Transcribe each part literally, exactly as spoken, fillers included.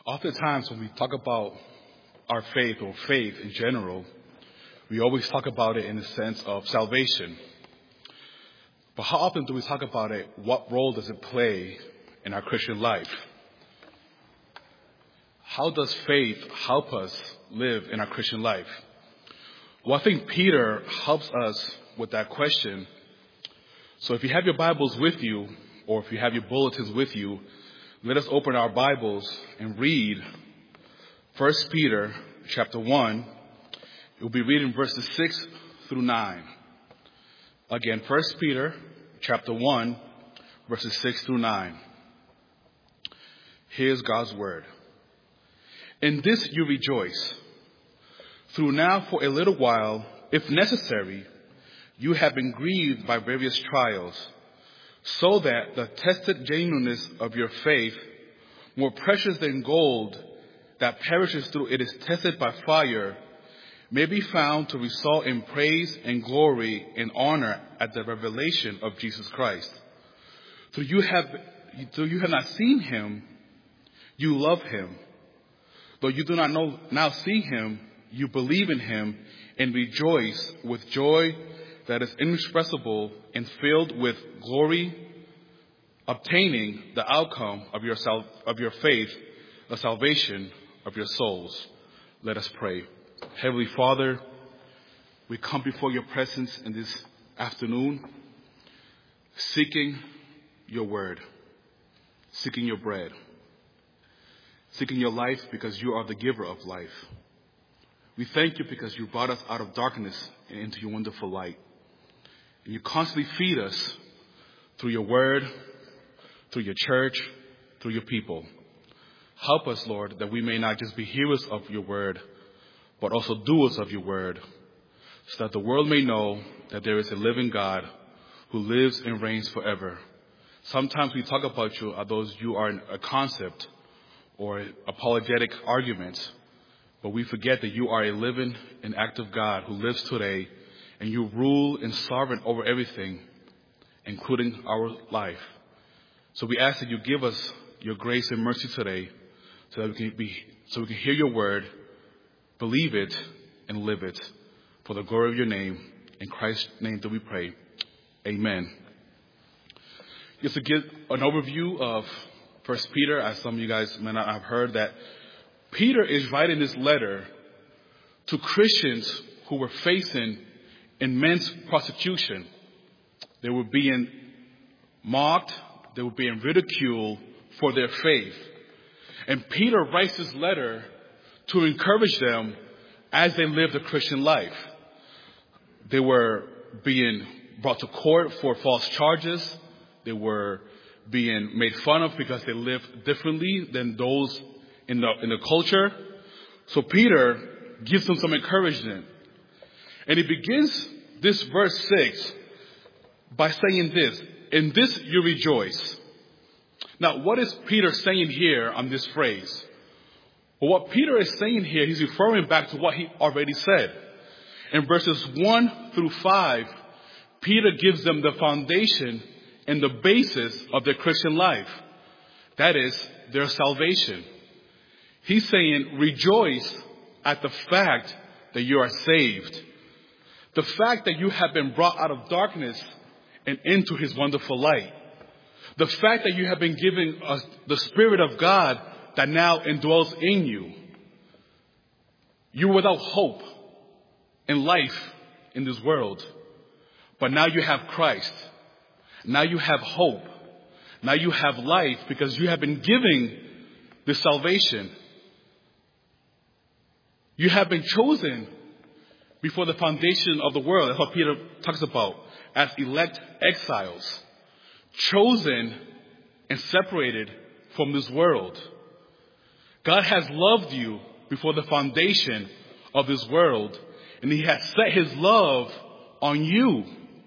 Oftentimes when we talk about our faith or faith in general, we always talk about it in the sense of salvation. But how often do we talk about it? What role does it play in our Christian life? How does faith help us live in our Christian life? Well, I think Peter helps us with that question. So if you have your Bibles with you, or if you have your bulletins with you, let us open our Bibles and read First Peter chapter one. We'll be reading verses six through nine. Again, First Peter chapter one, verses six through nine. Here's God's word. In this you rejoice, through now for a little while, if necessary, you have been grieved by various trials, so that the tested genuineness of your faith, more precious than gold that perishes through it is tested by fire, may be found to result in praise and glory and honor at the revelation of Jesus Christ. Though you have, though you have not seen him, you love him. Though you do not know, now see him, you believe in him and rejoice with joy that is inexpressible and filled with glory, obtaining the outcome of your sal- of your faith, the salvation of your souls. Let us pray. Heavenly Father, we come before your presence in this afternoon, seeking your word, seeking your bread, seeking your life because you are the giver of life. We thank you because you brought us out of darkness and into your wonderful light. And you constantly feed us through your word, through your church, through your people. Help us, Lord, that we may not just be hearers of your word, but also doers of your word, so that the world may know that there is a living God who lives and reigns forever. Sometimes we talk about you as those you are a concept or apologetic arguments, but we forget that you are a living and active God who lives today, and you rule and sovereign over everything, including our life. So we ask that you give us your grace and mercy today, so that we can be, so we can hear your word, believe it, and live it. For the glory of your name, in Christ's name do we pray. Amen. Just to give an overview of First Peter, as some of you guys may not have heard, that Peter is writing this letter to Christians who were facing immense persecution. They were being mocked, they were being ridiculed for their faith. And Peter writes this letter to encourage them as they lived a Christian life. They were being brought to court for false charges. They were being made fun of because they lived differently than those in the, in the culture. So Peter gives them some encouragement. And he begins this verse six by saying this, in this you rejoice. Now, what is Peter saying here on this phrase? Well, what Peter is saying here, he's referring back to what he already said. In verses one through five, Peter gives them the foundation and the basis of their Christian life. That is, their salvation. He's saying, rejoice at the fact that you are saved. The fact that you have been brought out of darkness and into his wonderful light. The fact that you have been given a, the Spirit of God that now indwells in you. You were without hope and life in this world. But now you have Christ. Now you have hope. Now you have life because you have been given this salvation. You have been chosen before the foundation of the world. That's what Peter talks about as elect exiles. Chosen and separated from this world. God has loved you before the foundation of this world, and he has set his love on you.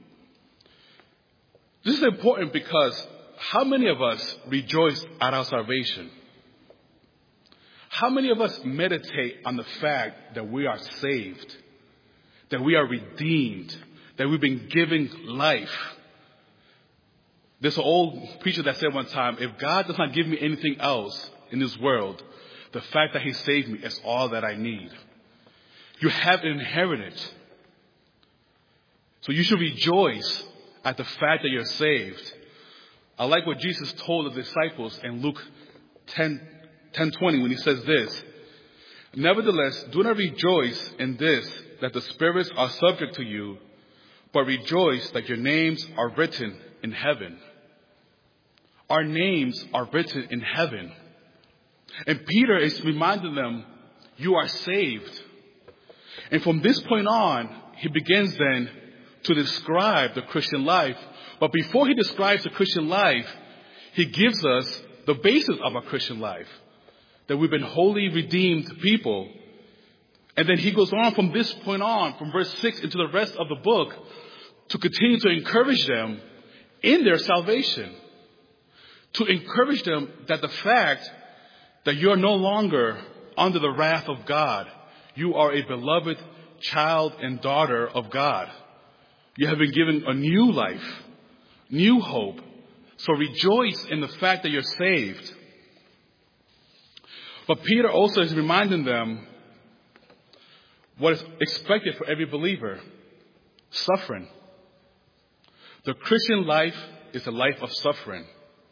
This is important because how many of us rejoice at our salvation? How many of us meditate on the fact that we are saved, that we are redeemed, that we've been given life? There's an old preacher that said one time, if God does not give me anything else in this world, The fact that he saved me is all that I need. You have an inheritance. So you should rejoice at the fact that you're saved. I like what Jesus told the disciples in Luke ten, ten twenty when he says this. Nevertheless, do not rejoice in this, that the spirits are subject to you, but rejoice that your names are written in heaven. Our names are written in heaven. And Peter is reminding them, you are saved. And from this point on, he begins then to describe the Christian life. But before he describes the Christian life, he gives us the basis of our Christian life. That we've been wholly redeemed people. And then he goes on from this point on, from verse six into the rest of the book, to continue to encourage them in their salvation. To encourage them that the fact that you're no longer under the wrath of God. You are a beloved child and daughter of God. You have been given a new life, new hope. So rejoice in the fact that you're saved. But Peter also is reminding them what is expected for every believer. Suffering. The Christian life is a life of suffering.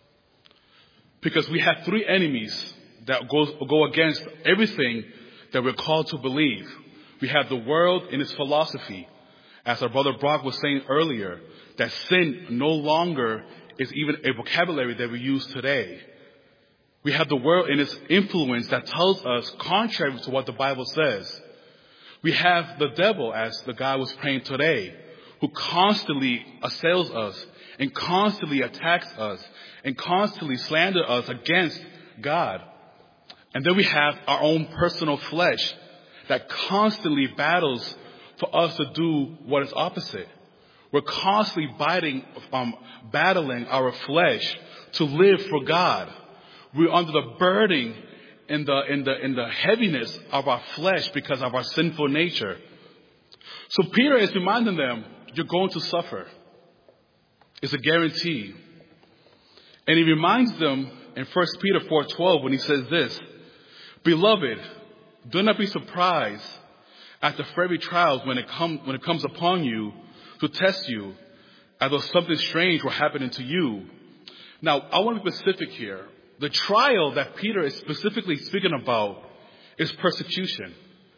Because we have three enemies that go, go against everything that we're called to believe. We have the world in its philosophy. As our brother Brock was saying earlier, that sin no longer is even a vocabulary that we use today. We have the world in its influence that tells us contrary to what the Bible says. We have the devil, as the guy was praying today, who constantly assails us and constantly attacks us and constantly slanders us against God. And then we have our own personal flesh that constantly battles for us to do what is opposite. We're constantly biting, um, battling our flesh to live for God. We're under the burden and the, in the, in the heaviness of our flesh because of our sinful nature. So Peter is reminding them, you're going to suffer. It's a guarantee. And he reminds them in First Peter four twelve when he says this, Beloved, do not be surprised at the fiery trials when it, come, when it comes upon you to test you, as though something strange were happening to you. Now, I want to be specific here. The trial that Peter is specifically speaking about is persecution.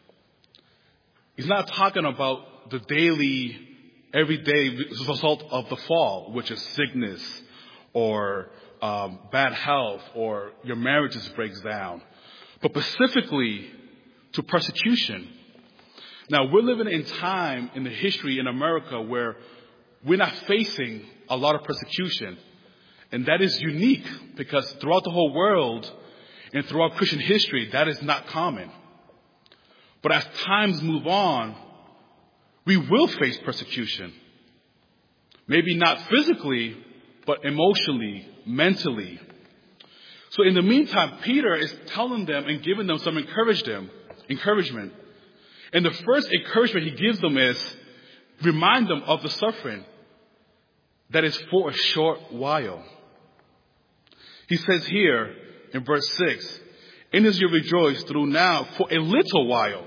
He's not talking about the daily, everyday result of the fall, which is sickness or um, bad health or your marriage just breaks down, but specifically to persecution. Now, we're living in time in the history in America where we're not facing a lot of persecution. And that is unique because throughout the whole world and throughout Christian history, that is not common. But as times move on, we will face persecution. Maybe not physically, but emotionally, mentally. So in the meantime, Peter is telling them and giving them some encourage them, encouragement. And the first encouragement he gives them is remind them of the suffering that is for a short while. He says here in verse six, in this you rejoice through now for a little while.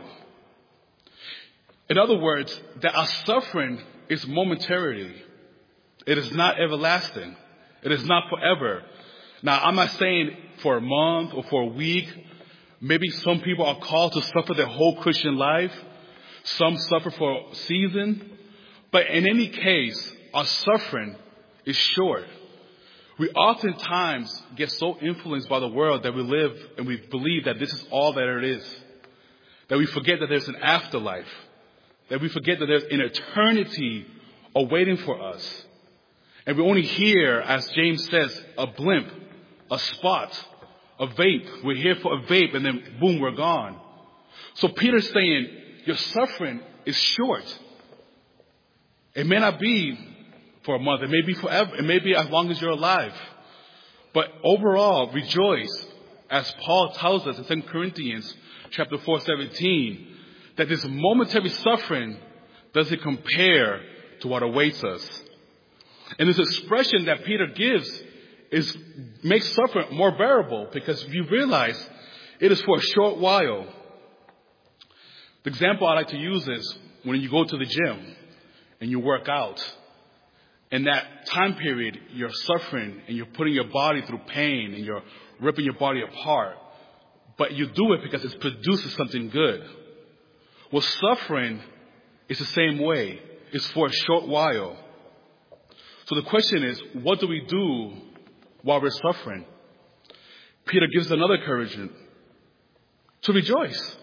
In other words, that our suffering is momentarily. It is not everlasting. It is not forever. Now, I'm not saying for a month or for a week. Maybe some people are called to suffer their whole Christian life. Some suffer for a season. But in any case, our suffering is short. We oftentimes get so influenced by the world that we live and we believe that this is all that it is. That we forget that there's an afterlife. That we forget that there's an eternity awaiting for us. And we only hear, as James says, a blimp, a spot, a vape. We're here for a vape and then boom, we're gone. So Peter's saying, your suffering is short. It may not be for a month. It may be forever. It may be as long as you're alive. But overall, rejoice, as Paul tells us in Second Corinthians chapter four, seventeen, that this momentary suffering doesn't compare to what awaits us. And this expression that Peter gives is makes suffering more bearable because you realize It is for a short while. The example I like to use is when you go to the gym and you work out. In that time period, you're suffering and you're putting your body through pain and you're ripping your body apart. But you do it because it produces something good. Well, suffering is the same way. It's for a short while. So the question is, what do we do while we're suffering? Peter gives another encouragement: to rejoice.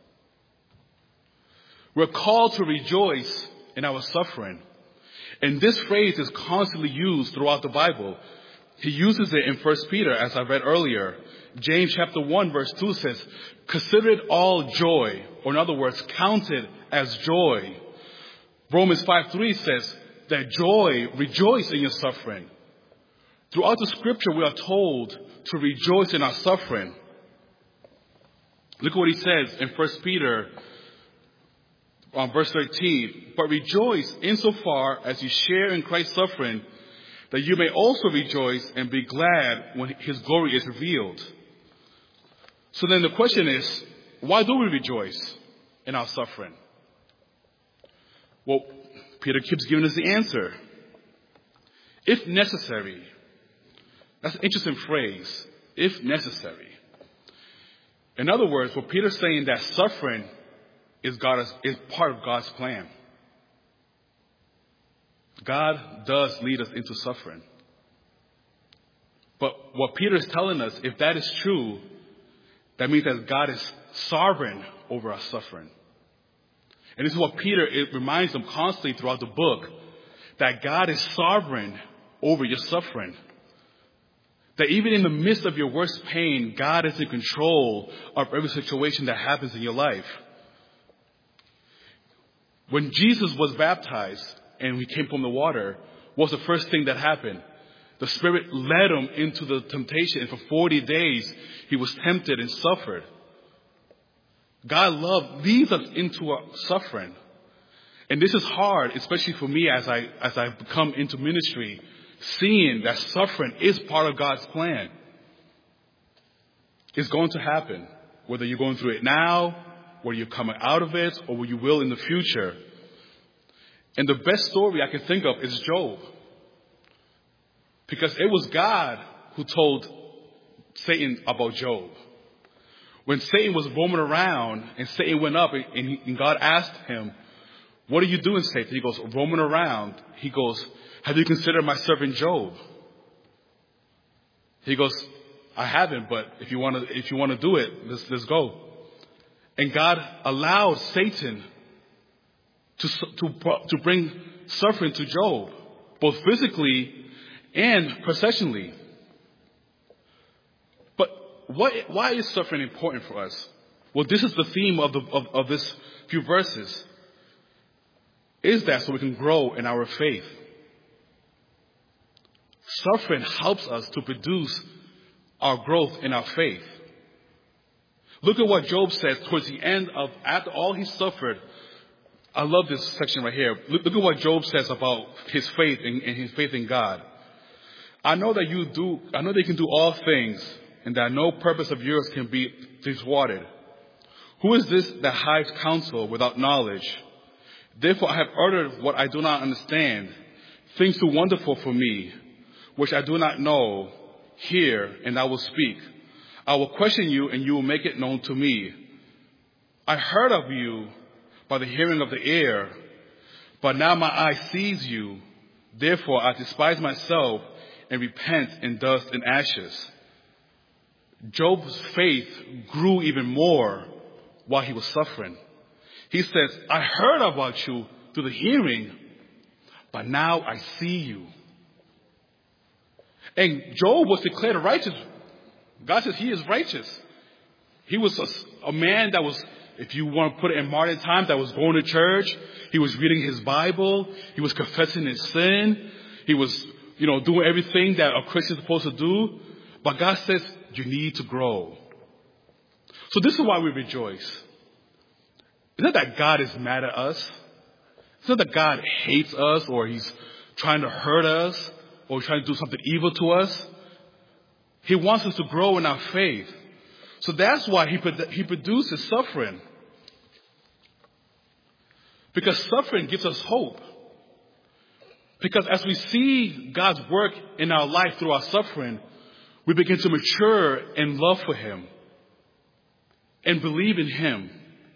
We're called to rejoice in our suffering. And this phrase is constantly used throughout the Bible. He uses it in First Peter, as I read earlier. James chapter one, verse two says, consider it all joy, or in other words, count it as joy. Romans five three says that joy, rejoice in your suffering. Throughout the scripture, we are told to rejoice in our suffering. Look at what he says in First Peter um, verse thirteen. But rejoice insofar as you share in Christ's suffering, that you may also rejoice and be glad when his glory is revealed. So then the question is, why do we rejoice in our suffering? Well, Peter keeps giving us the answer. If necessary. That's an interesting phrase. If necessary. In other words, what Peter's saying, that suffering is God is part of God's plan. God does lead us into suffering. But what Peter is telling us, if that is true, that means that God is sovereign over our suffering. And this is what Peter, it reminds them constantly throughout the book, that God is sovereign over your suffering. That even in the midst of your worst pain, God is in control of every situation that happens in your life. When Jesus was baptized and he came from the water, what was the first thing that happened? The Spirit led him into the temptation, and for forty days he was tempted and suffered. God love leads us into a suffering. And this is hard, especially for me as I as I come into ministry, seeing that suffering is part of God's plan. It's going to happen, whether you're going through it now, whether you're coming out of it, or what you will in the future. And the best story I can think of is Job. Because it was God who told Satan about Job. When Satan was roaming around and Satan went up and, he, and God asked him, what are you doing, Satan? He goes, roaming around. He goes, have you considered my servant Job? He goes, I haven't, but if you want to, if you want to do it, let's, let's go. And God allowed Satan to, to, to bring suffering to Job, both physically and processionally. But what, why is suffering important for us? Well, this is the theme of, the, of, of this few verses. Is that so we can grow in our faith? Suffering helps us to produce our growth in our faith. Look at what Job says towards the end of, after all he suffered. I love this section right here. Look, look at what Job says about his faith and, and his faith in God. I know that you do, I know that you can do all things, and that no purpose of yours can be thwarted. Who is this that hides counsel without knowledge? Therefore I have uttered what I do not understand, things too wonderful for me, which I do not know. Hear, and I will speak. I will question you, and you will make it known to me. I heard of you by the hearing of the ear, but now my eye sees you. Therefore I despise myself and repent in dust and ashes. Job's faith grew even more while he was suffering. He says, I heard about you through the hearing, but now I see you. And Job was declared righteous. God says he is righteous. He was a, a man that was, if you want to put it in modern times, that was going to church. He was reading his Bible. He was confessing his sin. He was, you know, doing everything that a Christian is supposed to do. But God says, you need to grow. So this is why we rejoice. It's not that God is mad at us. It's not that God hates us or he's trying to hurt us or trying to do something evil to us. He wants us to grow in our faith. So that's why he, he produces suffering. Because suffering gives us hope. Because as we see God's work in our life through our suffering, we begin to mature in love for Him and believe in Him.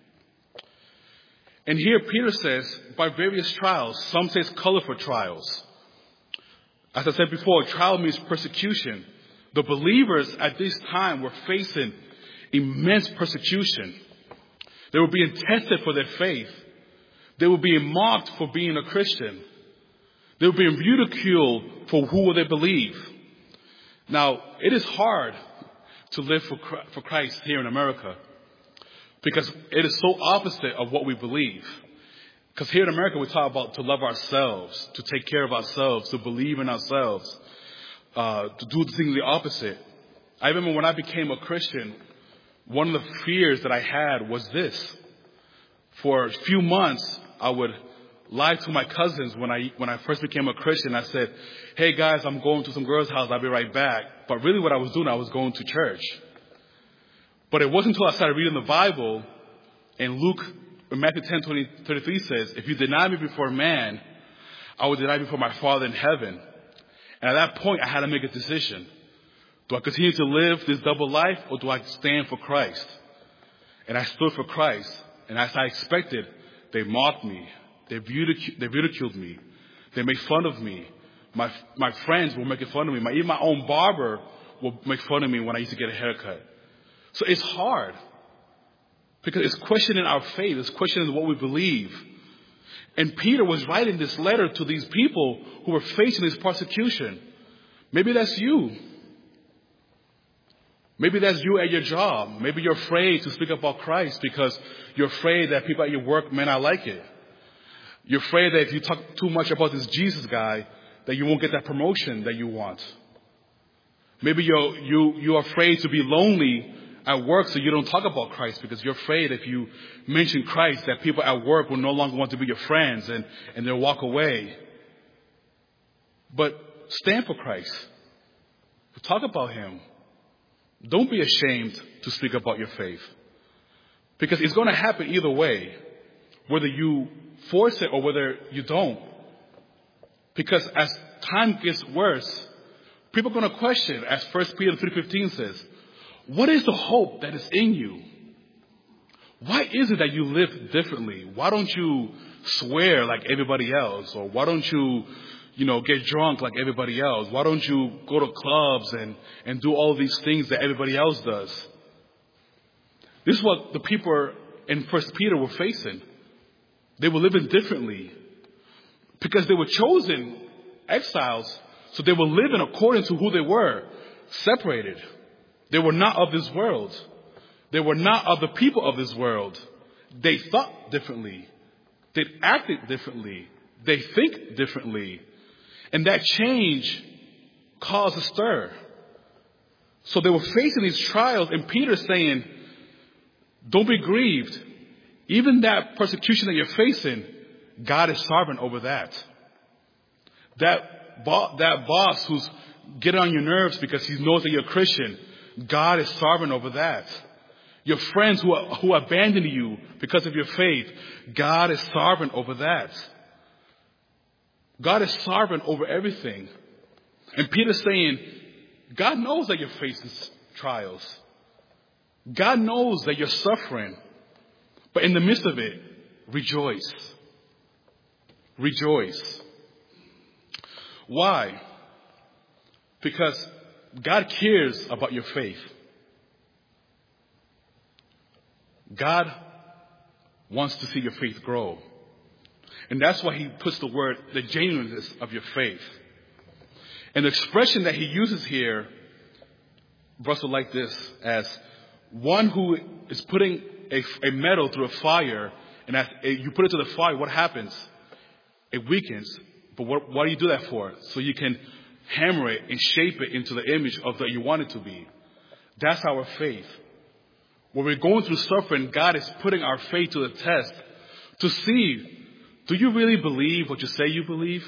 And here Peter says, by various trials, some say it's colorful trials. As I said before, trial means persecution. The believers at this time were facing immense persecution. They were being tested for their faith. They were being mocked for being a Christian. They were being ridiculed for who they believe. Now, it is hard to live for Christ here in America because it is so opposite of what we believe. Because here in America, we talk about to love ourselves, to take care of ourselves, to believe in ourselves, uh, to do things the opposite. I remember when I became a Christian, one of the fears that I had was this. For a few months, I would lie to my cousins when I when I first became a Christian. I said, hey guys, I'm going to some girl's house. I'll be right back. But really what I was doing, I was going to church. But it wasn't until I started reading the Bible, and Luke, in Matthew ten, twenty, thirty-three says, if you deny me before man, I will deny you before my Father in heaven. And at that point, I had to make a decision. Do I continue to live this double life, or do I stand for Christ? And I stood for Christ. And as I expected, they mocked me. They ridiculed, they ridiculed me. They made fun of me. My my friends were making fun of me. My, even my own barber will make fun of me when I used to get a haircut. So it's hard. Because it's questioning our faith. It's questioning what we believe. And Peter was writing this letter to these people who were facing this persecution. Maybe that's you. Maybe that's you at your job. Maybe you're afraid to speak about Christ because you're afraid that people at your work may not like it. You're afraid that if you talk too much about this Jesus guy, that you won't get that promotion that you want. Maybe you're, you, you're afraid to be lonely at work, so you don't talk about Christ because you're afraid if you mention Christ that people at work will no longer want to be your friends and, and they'll walk away. But stand for Christ. Talk about Him. Don't be ashamed to speak about your faith. Because it's going to happen either way, whether you force it or whether you don't. Because as time gets worse, people are going to question, as First Peter three fifteen says, what is the hope that is in you? Why is it that you live differently? Why don't you swear like everybody else? Or why don't you, you know, get drunk like everybody else? Why don't you go to clubs and, and do all these things that everybody else does? This is what the people in First Peter were facing. They were living differently because they were chosen exiles, so they were living according to who they were, separated. They were not of this world. They were not of the people of this world. They thought differently. They acted differently. They think differently. And that change caused a stir. So they were facing these trials, and Peter's saying, don't be grieved. Even that persecution that you're facing, God is sovereign over that. That, bo- that boss who's getting on your nerves because he knows that you're a Christian, God is sovereign over that. Your friends who, are, who abandon you because of your faith, God is sovereign over that. God is sovereign over everything. And Peter's saying, God knows that you're facing trials. God knows that you're suffering. But in the midst of it, rejoice. Rejoice. Why? Because God cares about your faith. God wants to see your faith grow. And that's why He puts the word, the genuineness of your faith. And the expression that He uses here, Russell, like this, as one who is putting a, a metal through a fire, and as you put it to the fire, what happens? It weakens. But what, what do you do that for? So you can hammer it and shape it into the image of that you want it to be. That's our faith. When we're going through suffering, God is putting our faith to the test to see, do you really believe what you say you believe?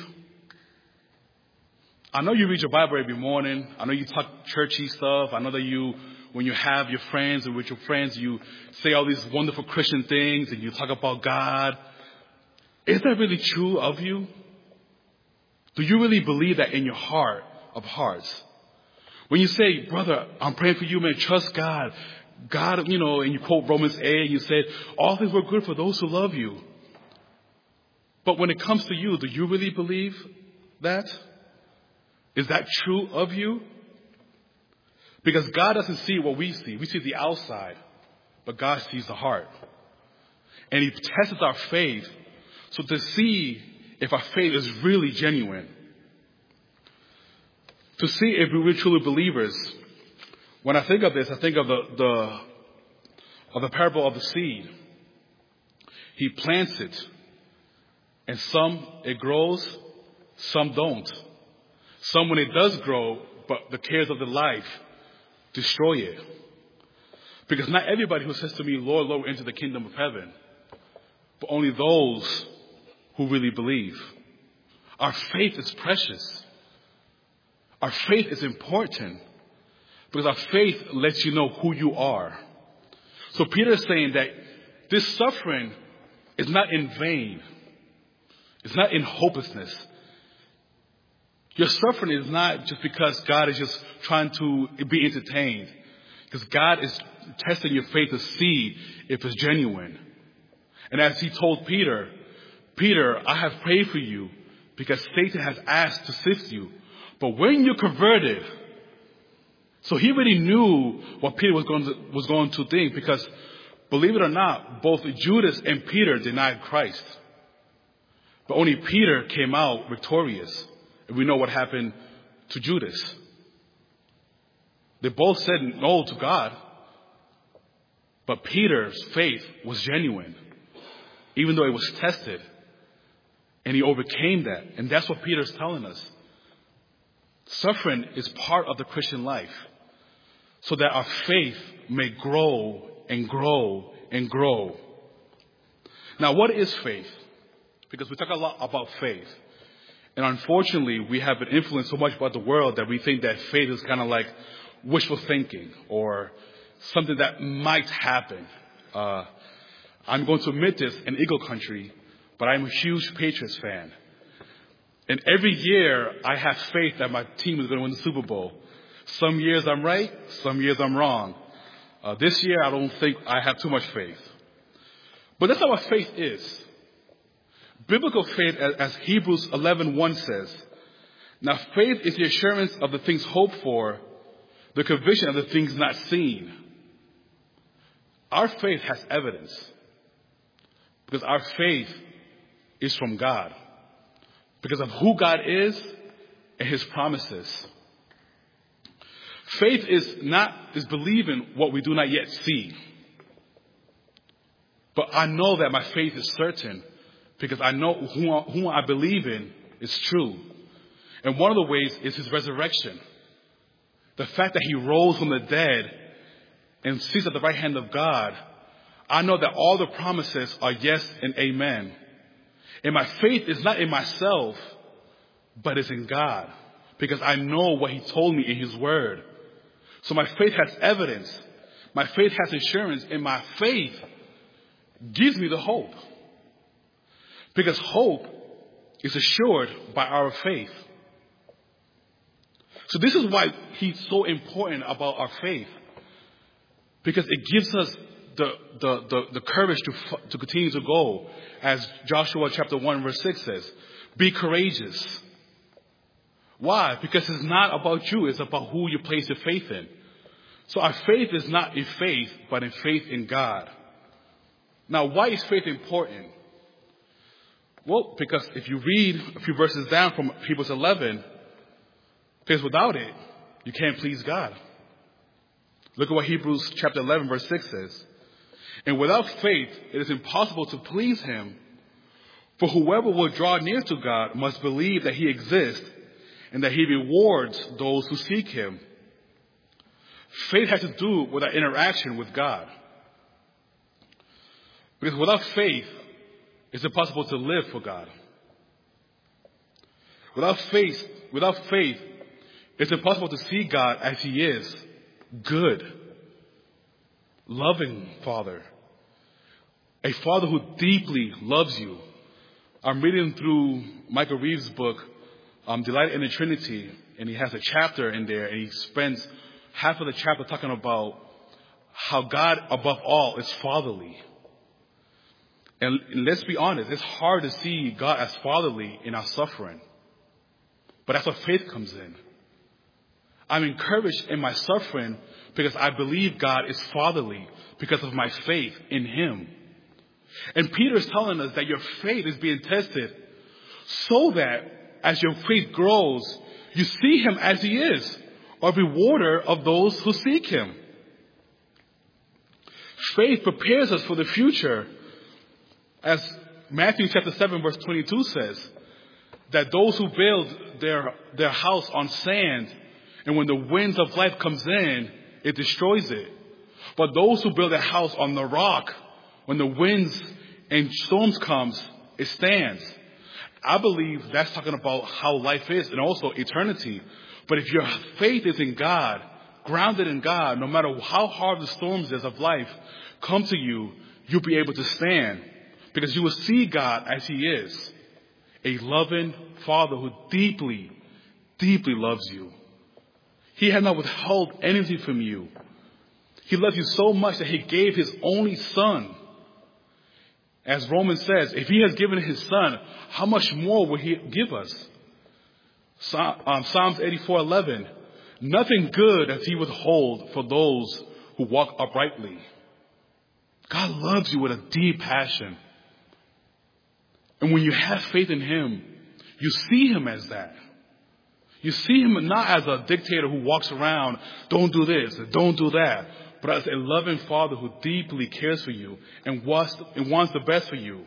I know you read your Bible every morning. I know you talk churchy stuff. I know that you when you have your friends and with your friends, you say all these wonderful Christian things and you talk about God. Is that really true of you? Do you really believe that in your heart of hearts? When you say, brother, I'm praying for you, man, trust God. God, you know, and you quote Romans eight, and you said, all things work good for those who love you. But when it comes to you, do you really believe that? Is that true of you? Because God doesn't see what we see. We see the outside, but God sees the heart. And He tests our faith so to see if our faith is really genuine. To see if we're truly believers. When I think of this, I think of the, the of the parable of the seed. He plants it, and some it grows, some don't. Some when it does grow, but the cares of the life destroy it. Because not everybody who says to me, Lord, Lord, enter the kingdom of heaven, but only those who really believe. Our faith is precious. Our faith is important because our faith lets you know who you are. So Peter is saying that this suffering is not in vain. It's not in hopelessness. Your suffering is not just because God is just trying to be entertained. Because God is testing your faith to see if it's genuine. And as He told Peter, Peter, I have prayed for you because Satan has asked to sift you. But when you converted, so He already knew what Peter was going to, was going to think, because believe it or not, both Judas and Peter denied Christ. But only Peter came out victorious. And we know what happened to Judas. They both said no to God. But Peter's faith was genuine, even though it was tested. And he overcame that. And that's what Peter's telling us. Suffering is part of the Christian life, so that our faith may grow and grow and grow. Now, what is faith? Because we talk a lot about faith. And unfortunately, we have been influenced so much by the world that we think that faith is kind of like wishful thinking or something that might happen. Uh, I'm going to admit this in Eagle Country, but I'm a huge Patriots fan. And every year, I have faith that my team is going to win the Super Bowl. Some years I'm right, some years I'm wrong. Uh, this year, I don't think I have too much faith. But that's not what faith is. Biblical faith, as Hebrews eleven one says, now faith is the assurance of the things hoped for, the conviction of the things not seen. Our faith has evidence, because our faith is from God, because of who God is and His promises. Faith is not is believing what we do not yet see. But I know that my faith is certain, because I know who, who I believe in is true. And one of the ways is His resurrection. The fact that He rose from the dead and sits at the right hand of God. I know that all the promises are yes and amen. And my faith is not in myself, but it's in God, because I know what He told me in His word. So my faith has evidence. My faith has assurance, and my faith gives me the hope. Because hope is assured by our faith. So this is why He's so important about our faith. Because it gives us the, the, the, the courage to, to continue to go. As Joshua chapter one verse six says, be courageous. Why? Because it's not about you, it's about who you place your faith in. So our faith is not in faith, but in faith in God. Now, why is faith important? Well, because if you read a few verses down from Hebrews eleven, because without it, you can't please God. Look at what Hebrews chapter eleven verse six says. And without faith, it is impossible to please Him. For whoever will draw near to God must believe that He exists and that He rewards those who seek Him. Faith has to do with our interaction with God. Because without faith, it's impossible to live for God. Without faith, without faith, it's impossible to see God as He is, good. loving Father, a Father who deeply loves you. I'm reading through Michael Reeves' book, um, Delight in the Trinity, and he has a chapter in there, and he spends half of the chapter talking about how God, above all, is fatherly. And, and let's be honest, it's hard to see God as fatherly in our suffering. But that's where faith comes in. I'm encouraged in my suffering because I believe God is fatherly because of my faith in Him. And Peter is telling us that your faith is being tested so that as your faith grows, you see Him as He is, a rewarder of those who seek Him. Faith prepares us for the future. As Matthew chapter seven verse twenty-two says, that those who build their, their house on sand, and when the winds of life comes in, it destroys it. But those who build their house on the rock, when the winds and storms comes, it stands. I believe that's talking about how life is and also eternity. But if your faith is in God, grounded in God, no matter how hard the storms is of life come to you, you'll be able to stand because you will see God as He is, a loving Father who deeply, deeply loves you. He has not withheld anything from you. He loves you so much that He gave His only Son. As Romans says, if He has given His Son, how much more will He give us? Psalms eighty-four eleven, nothing good does He withhold for those who walk uprightly. God loves you with a deep passion. And when you have faith in Him, you see Him as that. You see Him not as a dictator who walks around, don't do this, don't do that, but as a loving Father who deeply cares for you and wants, and wants the best for you.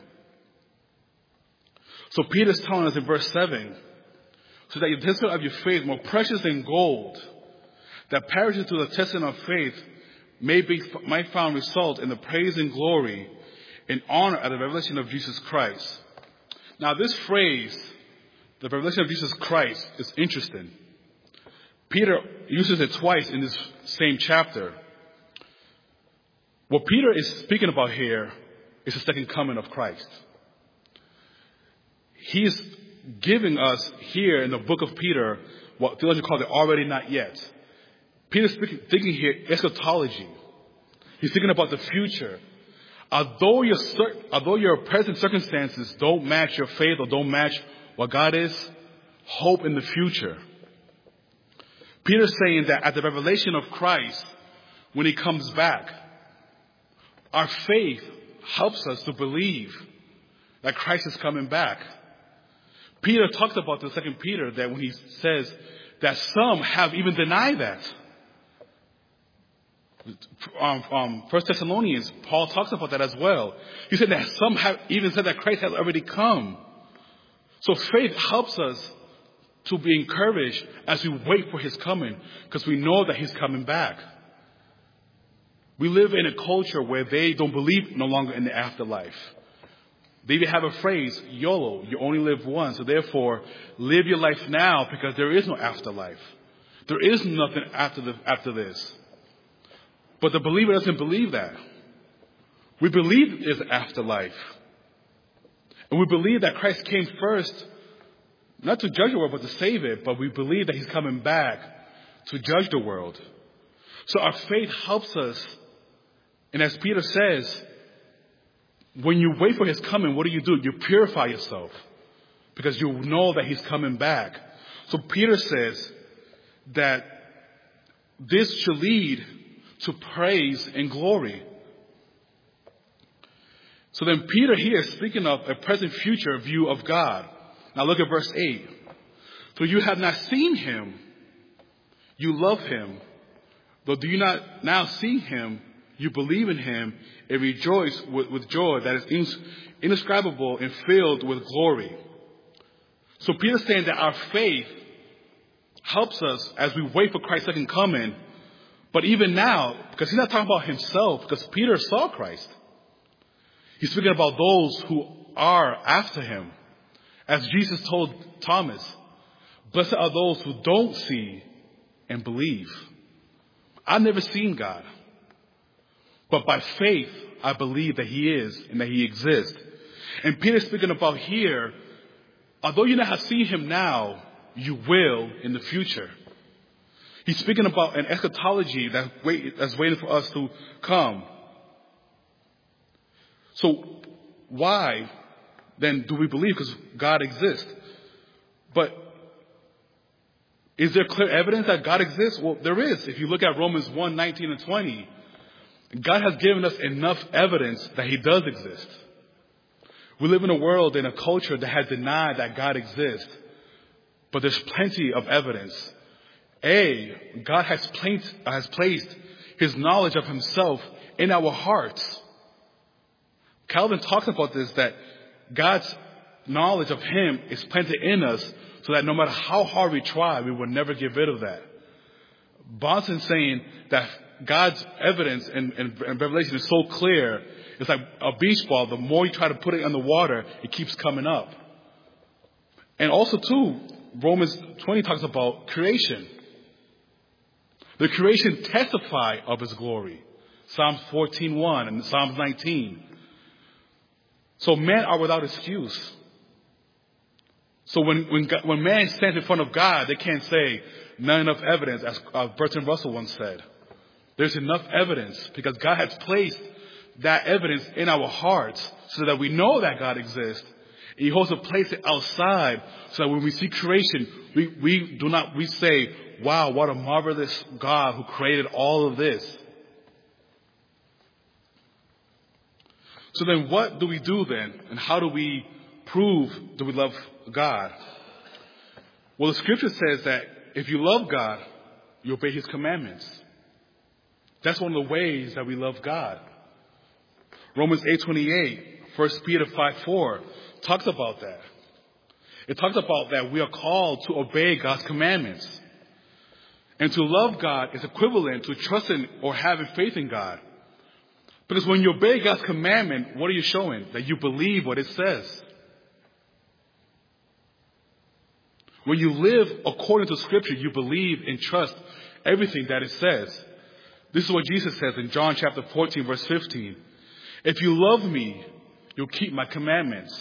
So Peter's telling us in verse seven, so that the testing of your faith, more precious than gold, that perishes through the testing of faith, may be might find result in the praise and glory and honor at the revelation of Jesus Christ. Now this phrase, the revelation of Jesus Christ, is interesting. Peter uses it twice in this same chapter. What Peter is speaking about here is the second coming of Christ. He's giving us here in the book of Peter what theologians call the already not yet. Peter's speaking, thinking here eschatology. He's thinking about the future. Although your, although your present circumstances don't match your faith or don't match what God is, hope in the future. Peter's saying that at the revelation of Christ, when He comes back, our faith helps us to believe that Christ is coming back. Peter talked about the second Peter that when he says that some have even denied that. Um, um, First Thessalonians, Paul talks about that as well. He said that some have even said that Christ has already come. So faith helps us to be encouraged as we wait for His coming, because we know that He's coming back. We live in a culture where they don't believe no longer in the afterlife. They even have a phrase, YOLO, you only live once. So therefore, live your life now because there is no afterlife. There is nothing after the, after this. But the believer doesn't believe that. We believe there's an afterlife. And we believe that Christ came first, not to judge the world, but to save it. But we believe that He's coming back to judge the world. So our faith helps us. And as Peter says, when you wait for His coming, what do you do? You purify yourself because you know that He's coming back. So Peter says that this should lead to praise and glory. So then Peter here is speaking of a present future view of God. Now look at verse eight. So you have not seen Him. You love Him. Though do you not now see Him, you believe in Him and rejoice with, with joy that is indescribable and filled with glory. So Peter's saying that our faith helps us as we wait for Christ's second coming. But even now, because he's not talking about himself, because Peter saw Christ. He's speaking about those who are after Him. As Jesus told Thomas, blessed are those who don't see and believe. I've never seen God. But by faith, I believe that he is and that he exists. And Peter's speaking about here, although you not have seen him now, you will in the future. He's speaking about an eschatology that wait, that's waiting for us to come. So why then do we believe? Because God exists. But is there clear evidence that God exists? Well, there is. If you look at Romans one, nineteen and twenty, God has given us enough evidence that he does exist. We live in a world, in a culture that has denied that God exists. But there's plenty of evidence. A, God has placed, has placed his knowledge of himself in our hearts. Calvin talks about this, that God's knowledge of him is planted in us so that no matter how hard we try, we will never get rid of that. Bahnsen's saying that God's evidence in, in, in Revelation is so clear, it's like a beach ball. The more you try to put it in the water, it keeps coming up. And also, too, Romans twenty talks about creation. The creation testify of his glory. Psalms fourteen one and Psalms nineteen. So men are without excuse. So when when, when man stands in front of God, they can't say not enough evidence, as uh, Bertrand Russell once said. There's enough evidence because God has placed that evidence in our hearts so that we know that God exists. And he also placed it outside so that when we see creation, we, we do not, we say, wow, what a marvelous God who created all of this. So then what do we do then? And how do we prove that we love God? Well, the scripture says that if you love God, you obey his commandments. That's one of the ways that we love God. Romans eight twenty-eight, First Peter five four talks about that. It talks about that we are called to obey God's commandments. And to love God is equivalent to trusting or having faith in God. Because when you obey God's commandment, what are you showing? That you believe what it says. When you live according to Scripture, you believe and trust everything that it says. This is what Jesus says in John chapter fourteen, verse fifteen. If you love me, you'll keep my commandments.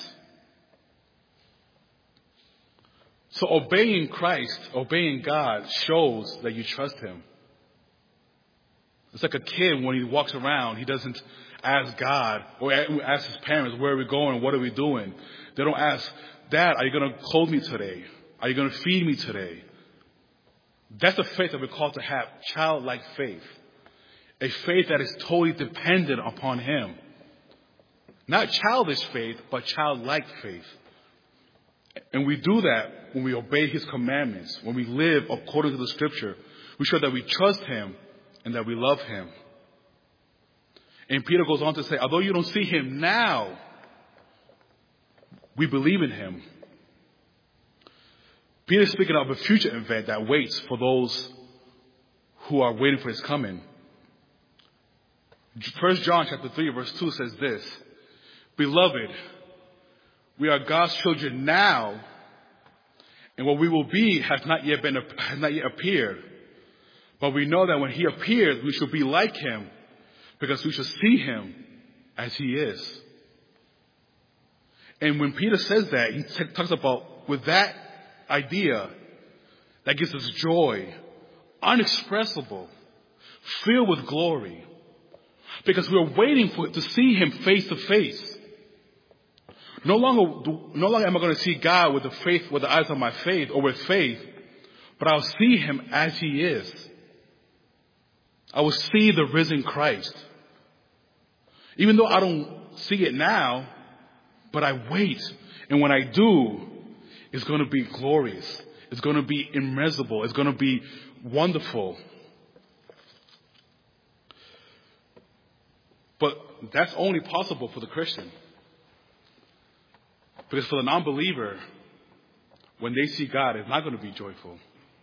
So obeying Christ, obeying God, shows that you trust him. It's like a kid when he walks around, he doesn't ask God or ask his parents, where are we going? What are we doing? They don't ask, Dad, are you going to clothe me today? Are you going to feed me today? That's the faith that we're called to have, childlike faith. A faith that is totally dependent upon him. Not childish faith, but childlike faith. And we do that when we obey his commandments, when we live according to the scripture. We show that we trust him and that we love him. And Peter goes on to say, although you don't see him now, we believe in him. Peter is speaking of a future event that waits for those who are waiting for his coming. First John chapter three verse two says this, Beloved, we are God's children now, and what we will be has not yet been has not yet appeared. But we know that when he appears, we shall be like him, because we shall see him as he is. And when Peter says that, he t- talks about with that idea that gives us joy, unexpressible, filled with glory, because we are waiting for to see him face to face. No longer, no longer am I going to see God with the faith, with the eyes of my faith or with faith, but I'll see him as he is. I will see the risen Christ. Even though I don't see it now, but I wait. And when I do, it's going to be glorious. It's going to be immeasurable. It's going to be wonderful. But that's only possible for the Christian. Because for the non-believer, when they see God, it's not going to be joyful.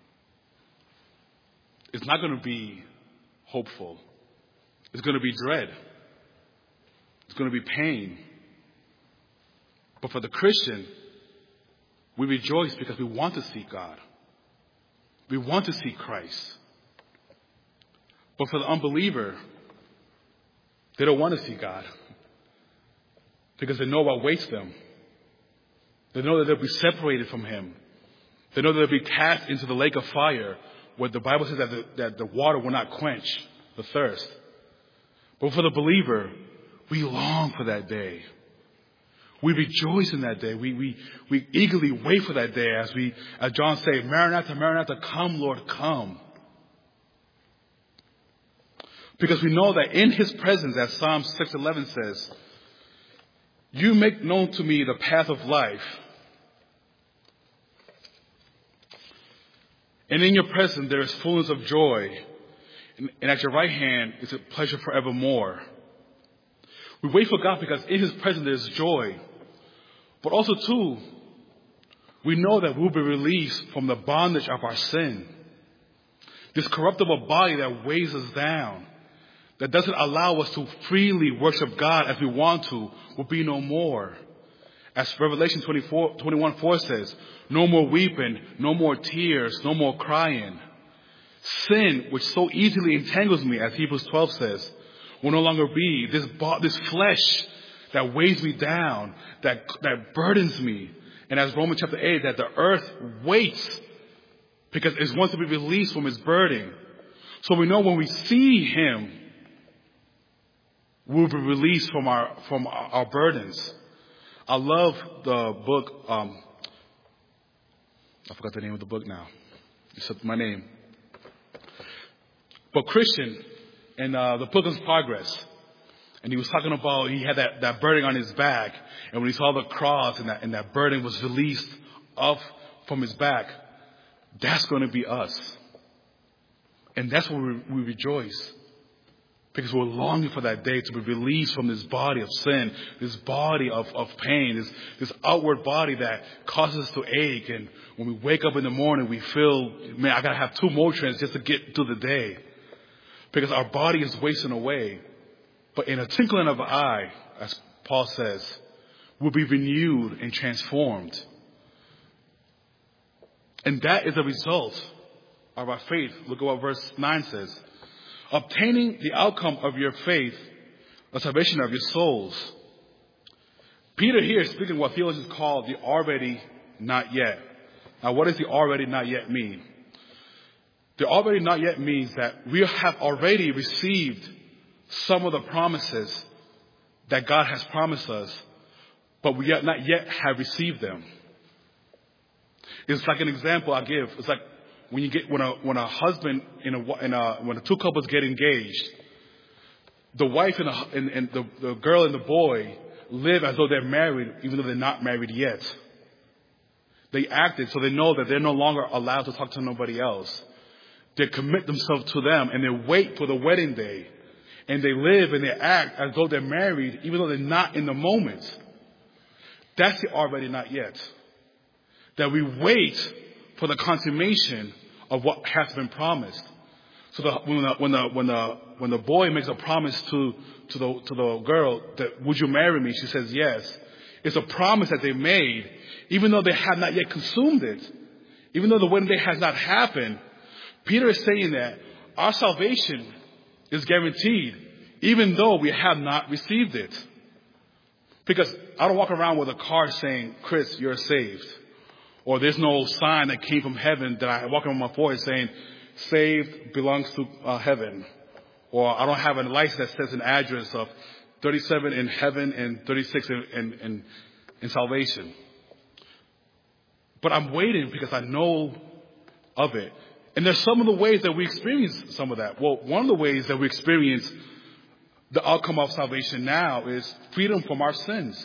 It's not going to be hopeful. It's going to be dread. It's going to be pain. But for the Christian, we rejoice because we want to see God. We want to see Christ. But for the unbeliever, They don't want to see God because they know what awaits them. They know that they'll be separated from him. They know that they'll be cast into the lake of fire where the Bible says that the, that the water will not quench the thirst. But for the believer, we long for that day. We rejoice in that day. We, we, we eagerly wait for that day as we, as John says, Maranatha, Maranatha, come, Lord, come. Because we know that in his presence, as Psalm six eleven says, you make known to me the path of life. And in your presence there is fullness of joy. And, and at your right hand is a pleasure forevermore. We wait for God because in his presence there is joy. But also too, we know that we'll be released from the bondage of our sin. This corruptible body that weighs us down, that doesn't allow us to freely worship God as we want to, will be no more. As Revelation twenty-four, twenty-one four says, no more weeping, no more tears, no more crying. Sin, which so easily entangles me, as Hebrews twelve says, will no longer be. This, this flesh that weighs me down, that, that burdens me. And as Romans chapter eight, that the earth waits because it wants to be released from its burden. So we know when we see him, we'll be released from our, from our, our burdens. I love the book, um, I forgot the name of the book now. It's my name. But Christian, in uh, the Pilgrim's Progress, and he was talking about, he had that, that burden on his back, and when he saw the cross and that, and that burden was released off from his back, that's going to be us. And that's where we, we rejoice. Because we're longing for that day to be released from this body of sin, this body of, of pain, this, this outward body that causes us to ache. And when we wake up in the morning, we feel, man, I got to have two Motrins just to get through the day. Because our body is wasting away. But in a twinkling of an eye, as Paul says, we'll be renewed and transformed. And that is the result of our faith. Look at what verse nine says. Obtaining the outcome of your faith, the salvation of your souls. Peter here is speaking what theologians call the already not yet. Now, what does the already not yet mean? The already not yet means that we have already received some of the promises that God has promised us, but we yet not yet have received them. It's like an example I give. It's like when you get when a when a husband in a, in a when the two couples get engaged, the wife and, the, and, and the, the girl and the boy live as though they're married, even though they're not married yet. They acted so they know that they're no longer allowed to talk to nobody else. They commit themselves to them and they wait for the wedding day, and they live and they act as though they're married, even though they're not in the moment. That's the already not yet. That we wait for the consummation of what has been promised. So the, when, the, when the when the when the boy makes a promise to to the to the girl that would you marry me, she says yes. It's a promise that they made, even though they have not yet consumed it, even though the wedding day has not happened. Peter is saying that our salvation is guaranteed, even though we have not received it. Because I don't walk around with a card saying, "Chris, you're saved." Or there's no sign that came from heaven that I walk on my forehead saying, saved belongs to uh, heaven. Or I don't have a license that says an address of thirty-seven in heaven and thirty-six in, in, in, in salvation. But I'm waiting because I know of it. And there's some of the ways that we experience some of that. Well, one of the ways that we experience the outcome of salvation now is freedom from our sins.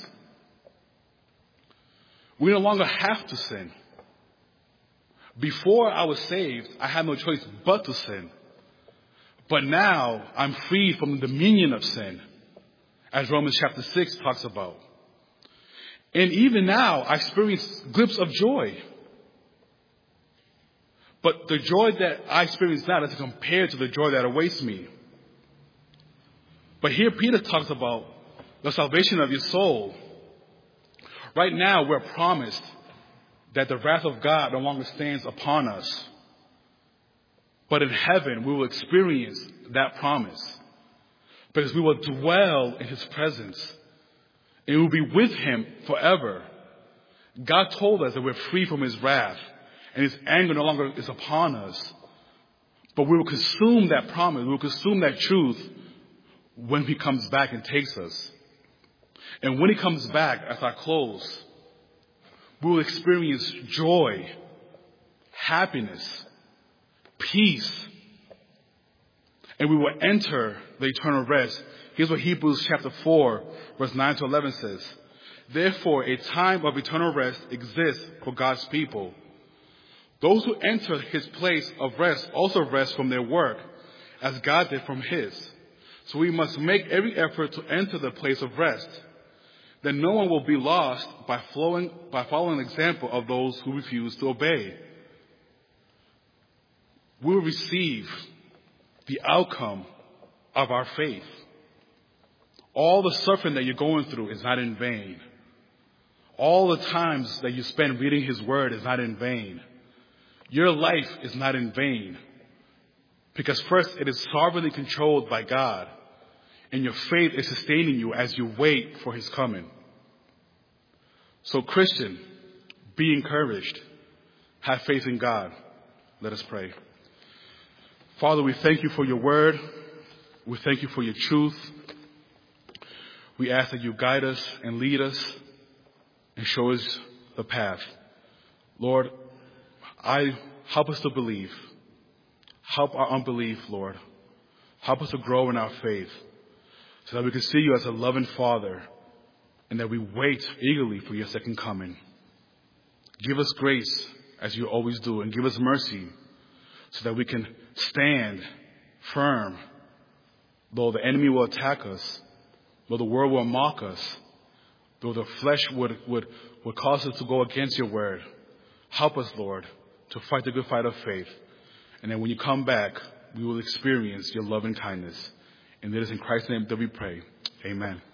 We no longer have to sin. Before I was saved, I had no choice but to sin. But now I'm free from the dominion of sin, as Romans chapter six talks about. And even now, I experience glimpses of joy. But the joy that I experience now doesn't compare to the joy that awaits me. But here Peter talks about the salvation of your soul. Right now, we're promised that the wrath of God no longer stands upon us. But in heaven, we will experience that promise. because we will dwell in his presence and we will be with him forever. God told us that we're free from his wrath and his anger no longer is upon us. But we will consume that promise, we will consume that truth when he comes back and takes us. And when he comes back, as I close, we will experience joy, happiness, peace, and we will enter the eternal rest. Here's what Hebrews chapter four, verse nine to eleven says. Therefore, a time of eternal rest exists for God's people. Those who enter his place of rest also rest from their work, as God did from his. So we must make every effort to enter the place of rest. Then no one will be lost by following, by following an example of those who refuse to obey. We will receive the outcome of our faith. All the suffering that you're going through is not in vain. All the times that you spend reading his word is not in vain. Your life is not in vain. Because first, it is sovereignly controlled by God. And your faith is sustaining you as you wait for his coming. So Christian, be encouraged. Have faith in God. Let us pray. Father, we thank you for your word. We thank you for your truth. We ask that you guide us and lead us and show us the path. Lord, I help us to believe. Help our unbelief, Lord. Help us to grow in our faith so that we can see you as a loving Father and that we wait eagerly for your second coming. Give us grace as you always do, and give us mercy so that we can stand firm. Though the enemy will attack us, though the world will mock us, though the flesh would, would, would cause us to go against your word, help us, Lord, to fight the good fight of faith. And then when you come back, we will experience your love and kindness. And it is in Christ's name that we pray. Amen.